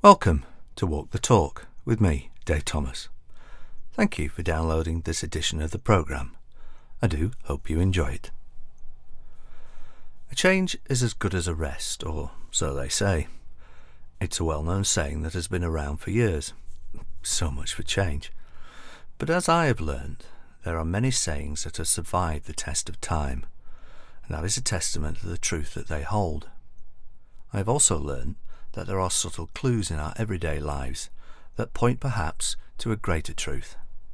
Welcome to Walk the Talk with me, Dave Thomas. Thank you for downloading this edition of the programme. I do hope you enjoy it. A change is as good as a rest, or so they say. It's a well-known saying that has been around for years. So much for change. But as I have learned, there are many sayings that have survived the test of time, and that is a testament to the truth that they hold. I have also learned that there are subtle clues in our everyday lives that point perhaps to a greater truth.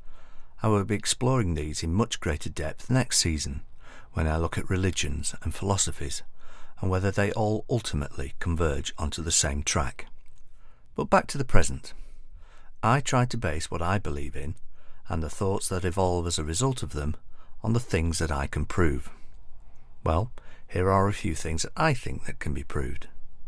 I will be exploring these in much greater depth next season when I look at religions and philosophies and whether they all ultimately converge onto the same track. But back to the present. I try to base what I believe in and the thoughts that evolve as a result of them on the things that I can prove. Well, here are a few things that I think that can be proved.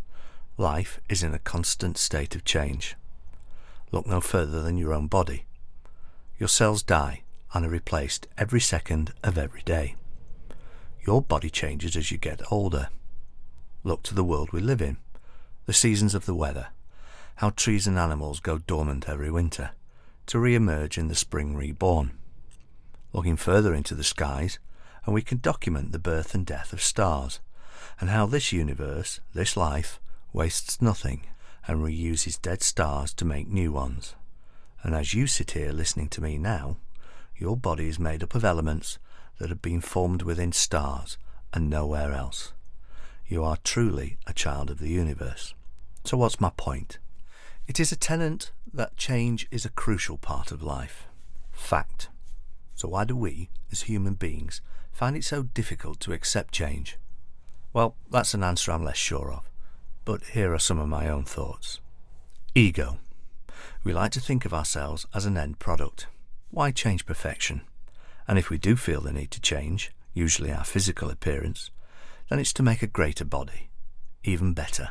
Life is in a constant state of change. Look no further than your own body. Your cells die and are replaced every second of every day. Your body changes as you get older. Look to the world we live in, the seasons of the weather, how trees and animals go dormant every winter, to re-emerge in the spring reborn. Looking further into the skies, and we can document the birth and death of stars, and how this universe, this life, wastes nothing and reuses dead stars to make new ones. And as you sit here listening to me now, your body is made up of elements that have been formed within stars and nowhere else. You are truly a child of the universe. So what's my point? It is a tenet that change is a crucial part of life. Fact. So why do we, as human beings, find it so difficult to accept change? Well, that's an answer I'm less sure of. But here are some of my own thoughts. Ego. We like to think of ourselves as an end product. Why change perfection? And if we do feel the need to change, usually our physical appearance, then it's to make a greater body, even better.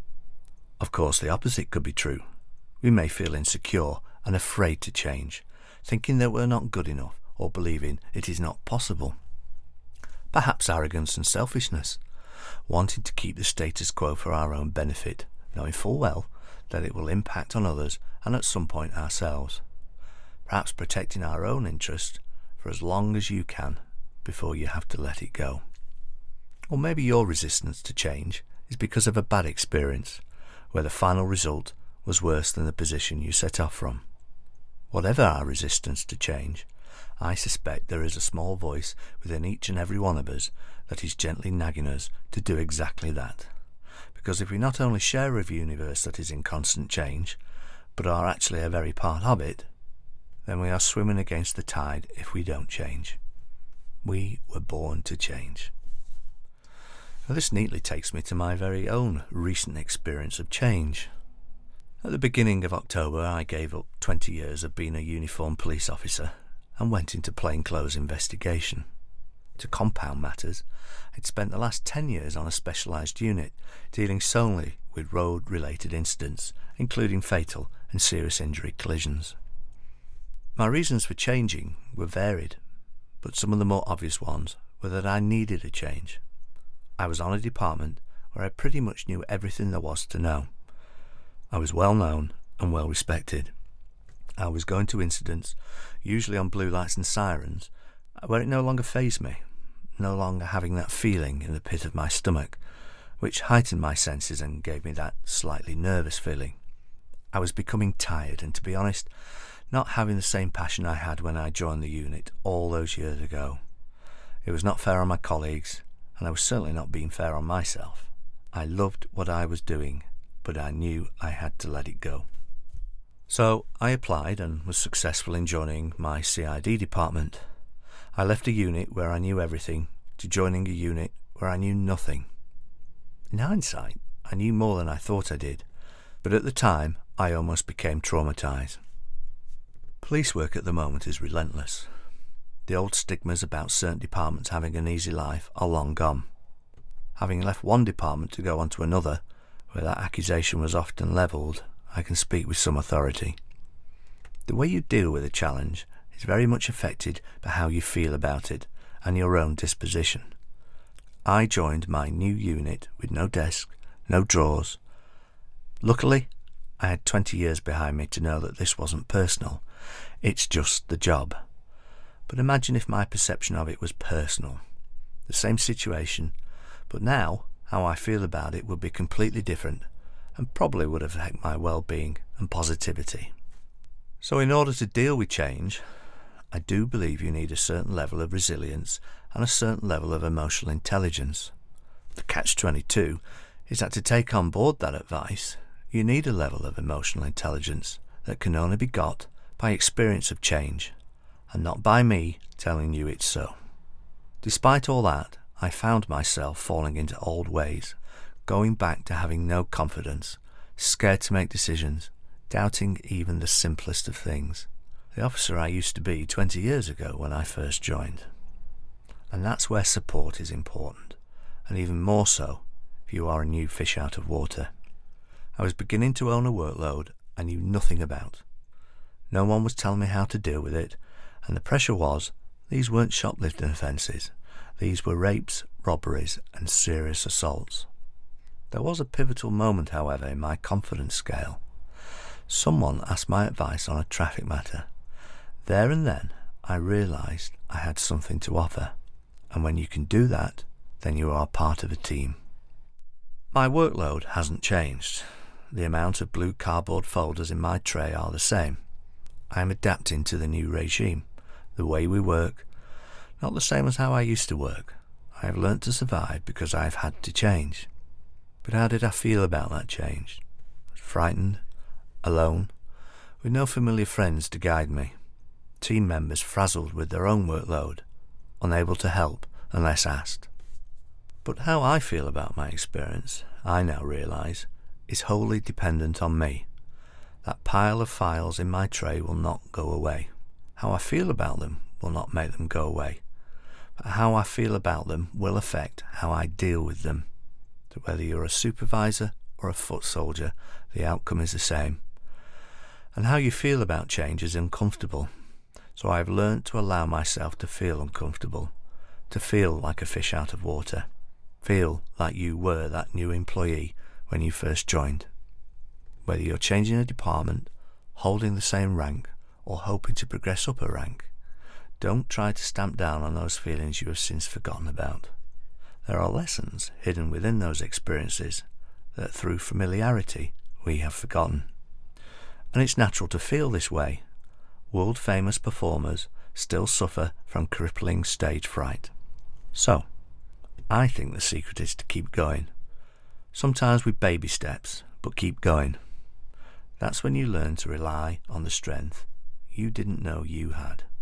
Of course, the opposite could be true. We may feel insecure and afraid to change, thinking that we're not good enough or believing it is not possible. Perhaps arrogance and selfishness, wanting to keep the status quo for our own benefit, knowing full well that it will impact on others and at some point ourselves. Perhaps protecting our own interest for as long as you can before you have to let it go. Or maybe your resistance to change is because of a bad experience, where the final result was worse than the position you set off from. Whatever our resistance to change, I suspect there is a small voice within each and every one of us that is gently nagging us to do exactly that. Because if we not only share a universe that is in constant change, but are actually a very part of it, then we are swimming against the tide if we don't change. We were born to change. Now, this neatly takes me to my very own recent experience of change. At the beginning of October, I gave up 20 years of being a uniformed police officer and went into plainclothes investigation. To compound matters, I'd spent the last 10 years on a specialised unit dealing solely with road-related incidents, including fatal and serious injury collisions. My reasons for changing were varied, but some of the more obvious ones were that I needed a change. I was on a department where I pretty much knew everything there was to know. I was well known and well respected. I was going to incidents, usually on blue lights and sirens, where it no longer fazed me, no longer having that feeling in the pit of my stomach, which heightened my senses and gave me that slightly nervous feeling. I was becoming tired and, to be honest, not having the same passion I had when I joined the unit all those years ago. It was not fair on my colleagues, and I was certainly not being fair on myself. I loved what I was doing, but I knew I had to let it go. So I applied and was successful in joining my CID department. I left a unit where I knew everything to joining a unit where I knew nothing. In hindsight, I knew more than I thought I did, but at the time I almost became traumatised. Police work at the moment is relentless. The old stigmas about certain departments having an easy life are long gone. Having left one department to go on to another, where that accusation was often levelled, I can speak with some authority. The way you deal with a challenge is very much affected by how you feel about it and your own disposition. I joined my new unit with no desk, no drawers. Luckily, I had 20 years behind me to know that this wasn't personal. It's just the job. But imagine if my perception of it was personal. The same situation, but now how I feel about it would be completely different and probably would affect my well-being and positivity. So in order to deal with change, I do believe you need a certain level of resilience and a certain level of emotional intelligence. The catch-22 is that to take on board that advice, you need a level of emotional intelligence that can only be got by experience of change, and not by me telling you it's so. Despite all that, I found myself falling into old ways, going back to having no confidence, scared to make decisions, doubting even the simplest of things. The officer I used to be 20 years ago when I first joined. And that's where support is important, and even more so if you are a new fish out of water. I was beginning to own a workload I knew nothing about. No one was telling me how to deal with it, and the pressure was, these weren't shoplifting offences. These were rapes, robberies and serious assaults. There was a pivotal moment, however, in my confidence scale. Someone asked my advice on a traffic matter. There and then I realised I had something to offer, and when you can do that, then you are part of a team. My workload hasn't changed. The amount of blue cardboard folders in my tray are the same. I am adapting to the new regime, the way we work, not the same as how I used to work. I have learnt to survive because I have had to change. But how did I feel about that change? Frightened, alone, with no familiar friends to guide me, team members frazzled with their own workload, unable to help unless asked. But how I feel about my experience, I now realise, is wholly dependent on me. That pile of files in my tray will not go away. How I feel about them will not make them go away. But how I feel about them will affect how I deal with them. So whether you're a supervisor or a foot soldier, the outcome is the same. And how you feel about change is uncomfortable. So I've learnt to allow myself to feel uncomfortable, to feel like a fish out of water, feel like you were that new employee when you first joined. Whether you're changing a department, holding the same rank, or hoping to progress up a rank, don't try to stamp down on those feelings you have since forgotten about. There are lessons hidden within those experiences that through familiarity we have forgotten. And it's natural to feel this way. World-famous performers still suffer from crippling stage fright. So, I think the secret is to keep going. Sometimes with baby steps, but keep going. That's when you learn to rely on the strength you didn't know you had.